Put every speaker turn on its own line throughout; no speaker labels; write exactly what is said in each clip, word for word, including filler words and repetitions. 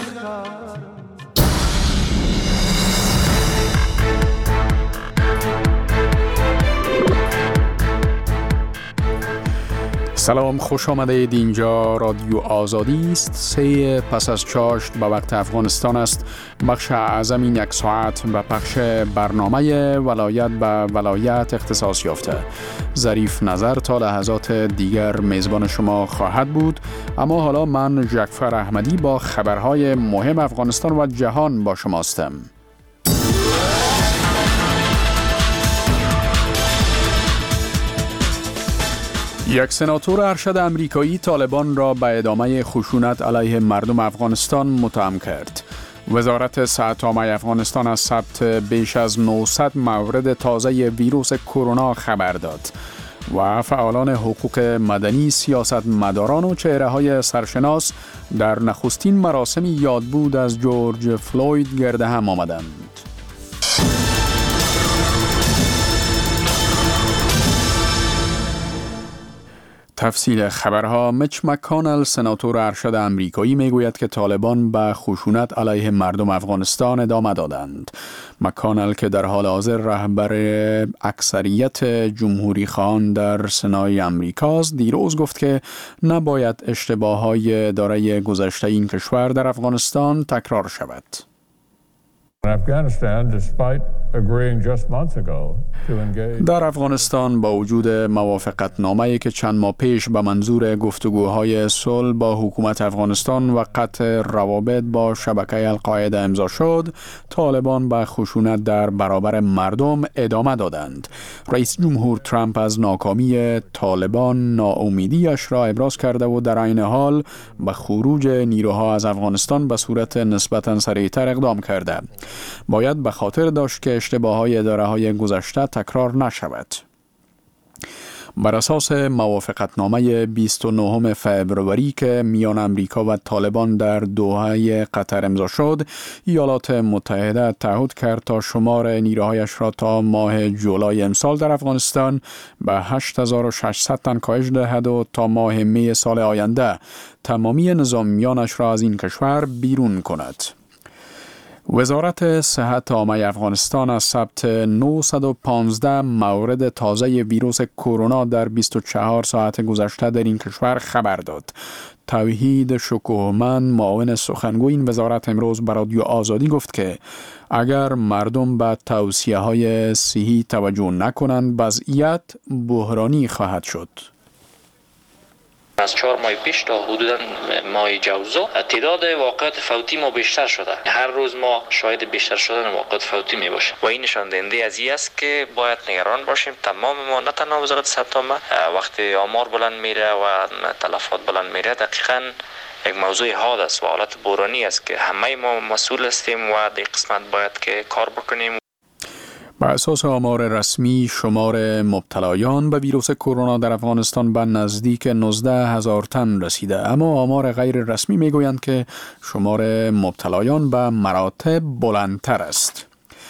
سلام، خوش آمدید. اینجا رادیو آزادی است. سه پس از چاشت به وقت افغانستان است. بخش اعظم این یک ساعت به پخش برنامه ولایت به ولایت اختصاص یافته. ظریف نظر تا لحظات دیگر میزبان شما خواهد بود، اما حالا من جعفر احمدی با خبرهای مهم افغانستان و جهان با شماستم. یک سناتور ارشد امریکایی طالبان را به ادامه خشونت علیه مردم افغانستان متهم کرد. وزارت صحت عامه افغانستان از ثبت بیش از نهصد مورد تازه ویروس کرونا خبر داد و فعالان حقوق مدنی، سیاستمداران و چهره‌های سرشناس در نخستین مراسم یادبود از جورج فلوید گرد هم آمدند. تفصیل خبرها. میچ مکانل، سناتور ارشد امریکایی، میگوید که طالبان به خشونت علیه مردم افغانستان ادامه دادند. مکانل که در حال حاضر رهبر اکثریت جمهوری خواهان در سنای امریکاست، دیروز گفت که نباید اشتباهات اداره گذشته این کشور در افغانستان تکرار شود. در افغانستان با وجود موافقت نامه‌ای که چند ماه پیش به منظور گفتگوهای صلح با حکومت افغانستان و قطع روابط با شبکه القاعده امضا شد، طالبان به خشونت در برابر مردم ادامه دادند. رئیس جمهور ترامپ از ناکامی طالبان ناامیدیش را ابراز کرده و در عین حال به خروج نیروها از افغانستان به صورت نسبتاً سریعتر اقدام کرده. باید به خاطر داشت که اشتباهات اداره‌های گذشته تکرار نشود. بر اساس موافقتنامه بیست و نهم فوریه که میان امریکا و طالبان در دوحه قطر امضا شد، ایالات متحده تعهد کرد تا شمار نیروهایش را تا ماه جولای امسال در افغانستان به هشت هزار و ششصد تن کاهش دهد و تا ماه می سال آینده تمامی نظامیانش را از این کشور بیرون کند. وزارت صحت عامه افغانستان از ثبت نهصد و پانزده مورد تازه ویروس کرونا در بیست و چهار ساعت گذشته در این کشور خبر داد. توحید شکوهمند، معاون سخنگوی این وزارت، امروز به رادیو آزادی گفت که اگر مردم به توصیه‌های صحی توجه نکنند، وضعیت بحرانی خواهد شد.
از چهار ماه پیش تا حدودا ماه جوزا تعداد واقعات فوتی ما بیشتر شده. هر روز ما شاهد بیشتر شدن واقعات فوتی می باشیم و این نشان دهنده از این است که باید نگران باشیم. تمام ما، نه تنها وزارت صحت عامه، وقتی آمار بلند میره و تلفات بلند میره، دقیقاً یک موضوع حاد است و حالت بحرانی است که همه ما مسئول هستیم و در قسمت باید که کار بکنیم.
بر اساس آمار رسمی، شمار مبتلایان به ویروس کرونا در افغانستان به نزدیک نوزده هزار تن رسیده، اما آمار غیر رسمی میگویند که شمار مبتلایان به مراتب بلندتر است.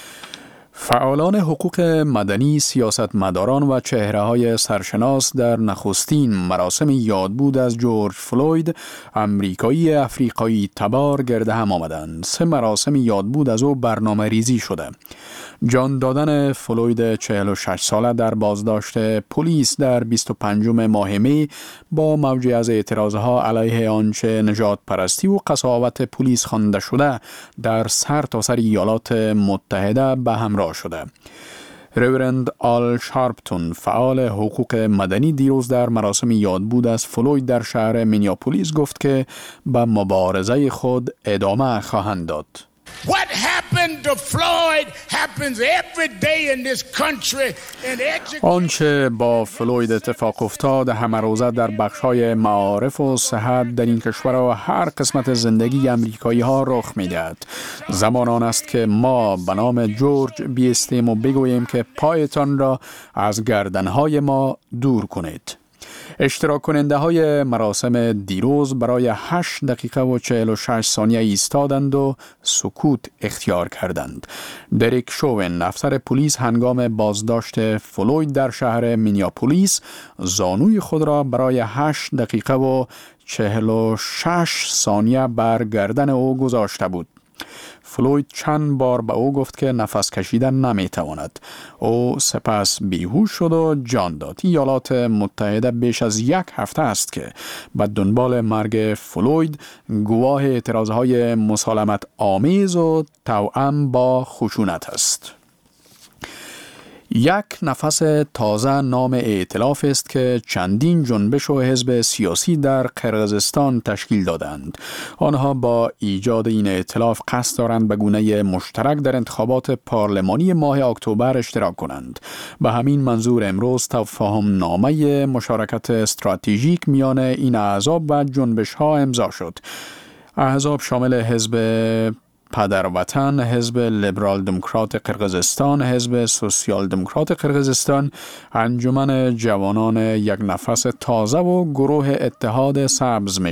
فعالان حقوق مدنی، سیاستمداران و چهره‌های سرشناس در نخستین مراسم یادبود از جورج فلوید، امریکایی افریقایی تبار گرد هم آمدند. سه مراسم یادبود از او برنامه ریزی شده. جان دادن فلوید چهل و شش ساله در بازداشت پلیس در بیست و پنجم ماه می با موجی از اعتراضها علیه آنچه نژاد پرستی و قساوت پلیس خوانده شده در سر تا سر ایالات متحده به همراه شده. ریورند آل شارپتون، فعال حقوق مدنی، دیروز در مراسم یادبود از فلوید در شهر مینیاپولیس گفت که به مبارزه خود ادامه خواهند داد.
What happened to Floyd happens every day in this country.
آنچه با فلوید اتفاق افتاد همه روزه در بخش‌های معارف و صحت در این کشور و هر قسمت زندگی امریکایی ها رخ می‌دهد. زمان آن است که ما به نام جورج بیستیم و بگوییم که پایتان را از گردن‌های ما دور کنید. اشتراک کننده های مراسم دیروز برای هشت دقیقه و چهل و شش ثانیه ایستادند و سکوت اختیار کردند. دریک شوون، افسر پلیس، هنگام بازداشت فلوید در شهر مینیاپولیس زانوی خود را برای هشت دقیقه و چهل و شش ثانیه بر گردن او گذاشته بود. فلوید چند بار به او گفت که نفس کشیدن نمیتواند. او سپس بیهوش شد و جان داد. ایالات متحده بیش از یک هفته است که به دنبال مرگ فلوید گواه اعتراضهای مسالمت آمیز و توأم با خشونت است. یک نفس تازه نام ائتلاف است که چندین جنبش و حزب سیاسی در قرقیزستان تشکیل دادند. آنها با ایجاد این ائتلاف قصد دارند به گونه مشترک در انتخابات پارلمانی ماه اکتبر اشتراک کنند. به همین منظور امروز تفاهم نامه مشارکت استراتژیک میان این احزاب و جنبش ها امضا شد. احزاب شامل حزب پدروطن، حزب لیبرال دموکرات قرقیزستان، حزب سوسیال دموکرات قرقیزستان، انجمن جوانان یک نفس تازه و گروه اتحاد سبز می